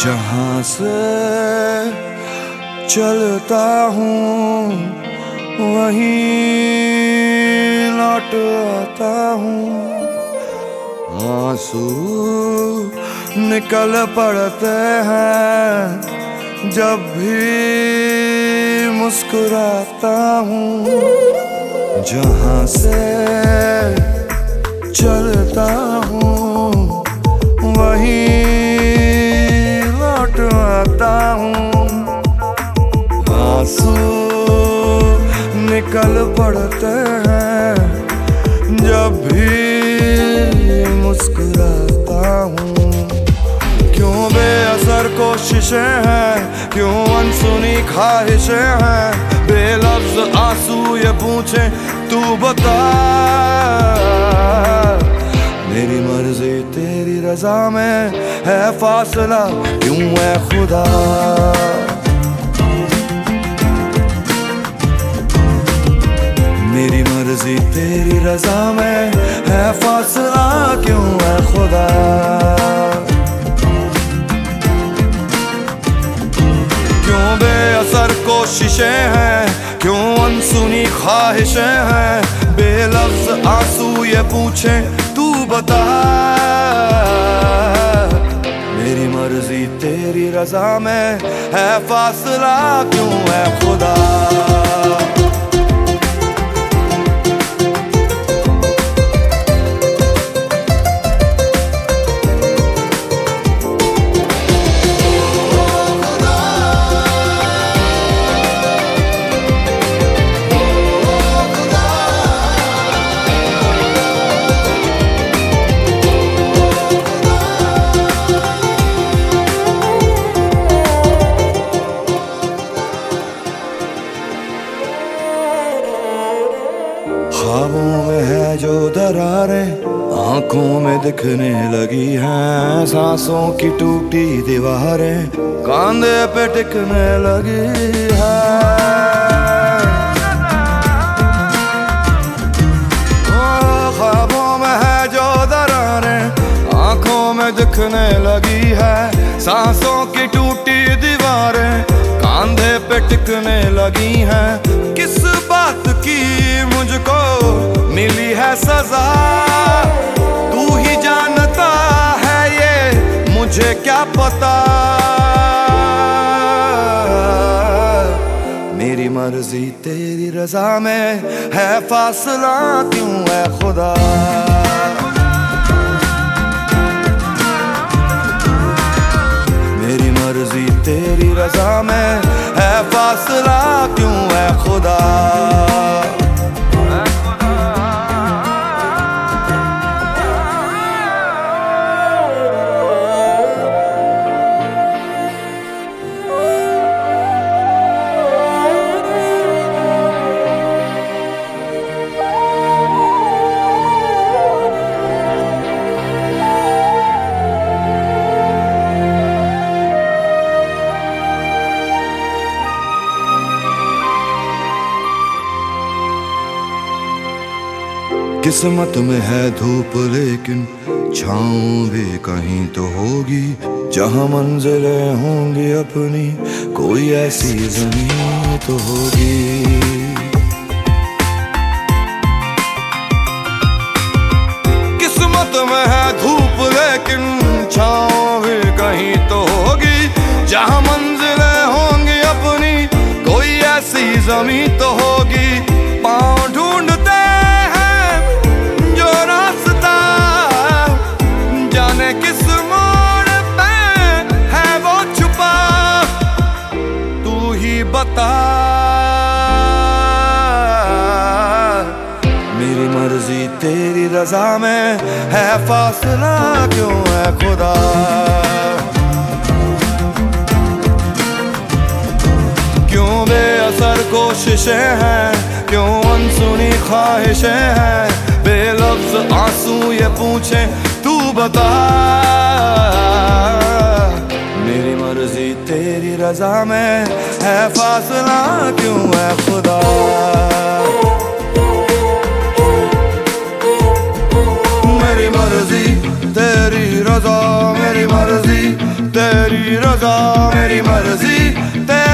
जहाँ से चलता हूँ वहीं लौट आता हूँ। आंसू निकल पड़ते हैं जब भी मुस्कुराता हूँ। जहाँ से चलता हूँ वहीं लौट आता हूँ। आंसू निकल पड़ते हैं जब भी मुस्कुराता हूँ। क्यों बेअसर कोशिशें हैं, क्यों अनसुनी ख्वाहिशें हैं, बेलफ्ज़ आंसू ये पूछे तू बता। मेरी मर्जी तेरी रजा में है फासला क्यों है खुदा। मेरी मर्जी तेरी रजा में है फासला क्यों है खुदा। क्यों बेअसर कोशिशें हैं, क्यों अनसुनी ख्वाहिशें हैं, बेलफ्ज़ आंसू ये पूछे तू बता। मेरी मर्जी तेरी रजा में है फासला क्यों है खुदा। ख्वाबों में है जो दरारें आंखों में दिखने लगी हैं, सांसों की टूटी दीवारें कांधे पे टिकने लगी है। ख्वाबों में है जो दरारें आंखों में दिखने लगी है, सांसों की टूटी दीवारें कांधे पे टिकने लगी हैं। किस बात की मुझको मिली है सजा, तू ही जानता है ये मुझे क्या पता। मेरी मर्जी तेरी रजा में है फासला क्यों है खुदा। मेरी मर्जी तेरी रजा में है फासला क्यों है खुदा। किस्मत में है धूप लेकिन छाँव भी कहीं तो होगी, जहाँ मंजिलें होंगी अपनी कोई ऐसी ज़मीं तो होगी। किस्मत में है धूप लेकिन छाँव भी कहीं तो होगी, जहाँ मंजिलें होंगी अपनी कोई ऐसी ज़मीं तो होगी। पाँव ढूंढते किस मोड़ पे है वो छुपा, तू ही बता। मेरी मर्जी तेरी रजा में है फासला क्यों है खुदा। क्यों बेअसर कोशिशें हैं, क्यों अनसुनी ख्वाहिशें हैं, बेलफ्ज़ आंसू ये पूछे तू बता। मेरी मर्जी तेरी रजा में है फासला क्यों है खुदा। मेरी मर्जी तेरी रजा, मेरी मर्जी तेरी तेरी रजा मेरी मर्जी,